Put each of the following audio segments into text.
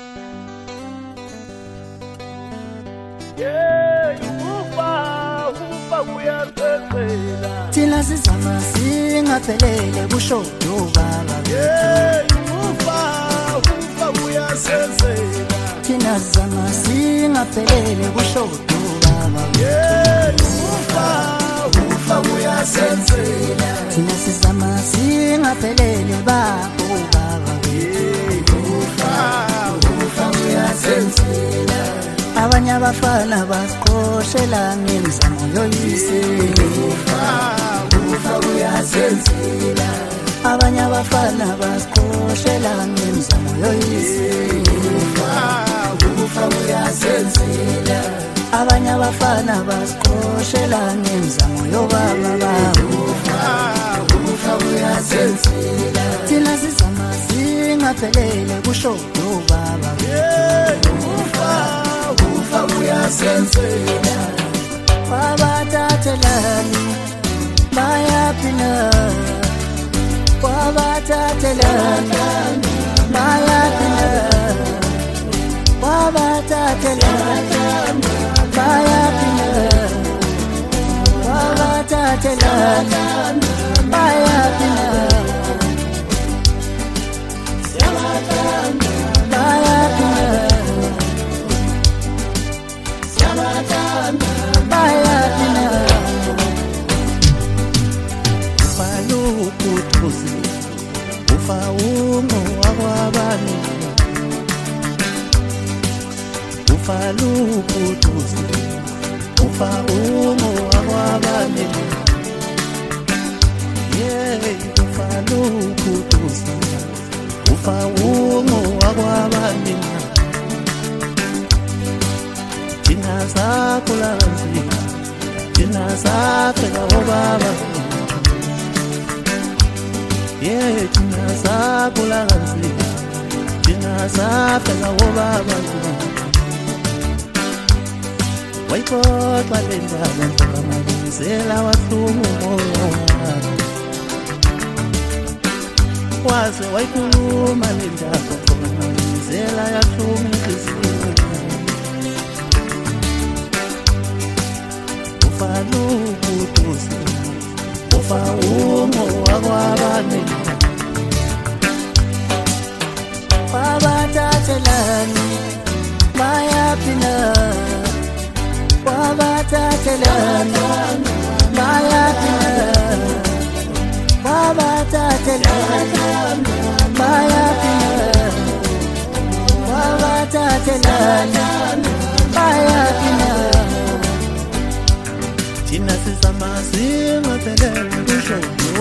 Thina sizama singaphelele kusho baba ufa uyasenzela thina sizama singaphelele kusho baba ufa uyasenzela thina sizama singaphelele baba ufa uyasenzela abanye abafana basiqoshela ngemizamo yoyise ufa uyasenzela abanye abafana basiqoshela ngemizamo yoyise ufa uyasenzela abanye abafana basiqoshela ngemizamo yobaba ufa uyasenzela thina sizama singaphelele kusho baba ufa uyasenzela wabathathelani bayaphina wabathathelani bayaphina wabathathelani bayaphina wabathathelani bayaphina Ufalukutusi ufa umo akwabane ufalukutusi ufa umo akwabane thina sakhula kanzima thina safela obaba thina sakhula kanzima thina safela obaba wayixoxa le ndaba ngamabizela wahlungu moya waze wayikhuluma le ndaba ngamabizela yahlungu inhliziyo ufalukutusi ufa umo wakwabane wabathathelani bayaphina wabathathelani bayaphina wabathathelani bayaphina wabathathelani bayaphina thina sizama singaphelele kusho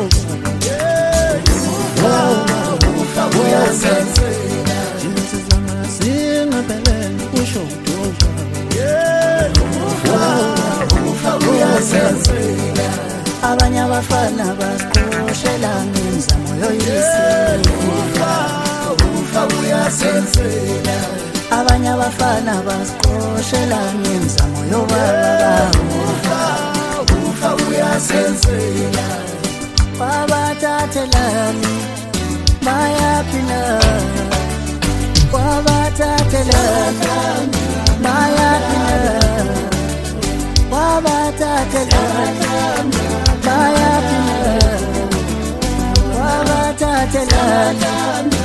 ufa uyasenzela thina sizama singaphelele kusho ufa uyasenzela abanye abafana basiqoshela ngemizamo yoyise ufa uyasenzela abanye abafana basiqoshela ngemizamo yobaba ufa uyasenzela wabathathelani bayaphina wabathathelani bayaphina wabathathelani bayaphina wabathathelani